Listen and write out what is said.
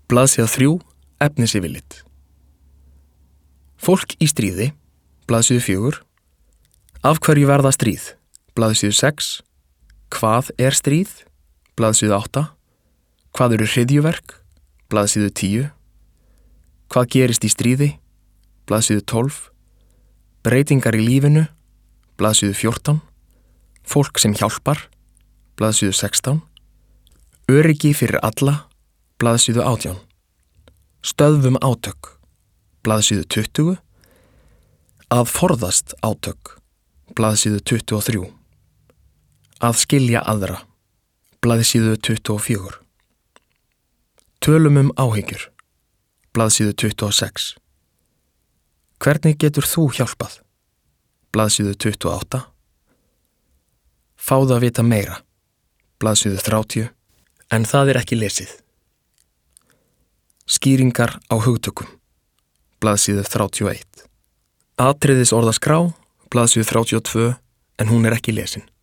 Blaðsíða 3, efnisyfirlit. Fólk í stríði, blaðsíðu 4. Af hverju verða stríð, blaðsíðu 6. Hvað er stríð, blaðsíðu 8. Hvað eru hryðjuverk, blaðsíðu 10. Hvað gerist í stríði, blaðsíðu 12. Breytingar í lífinu, blaðsíðu 14. Fólk sem hjálpar, blaðsíðu 16. Öryggi fyrir alla, blaðsíðu 18. Stöðvum átök, blaðsíðu 20. Að forðast átök, blaðsíðu 23. Að skilja aðra, blaðsíðu 24. Tölum áhyggjur, blaðsíðu 26. Hvernig getur þú hjálpað, blaðsíðu 28. Fáðu að vita meira, blaðsíðu 30, en það er ekki lesið. Skýringar á hugtökum, blaðsíðu 31. Atriðisorðaskrá, blaðsíðu 32, en hún er ekki lesin.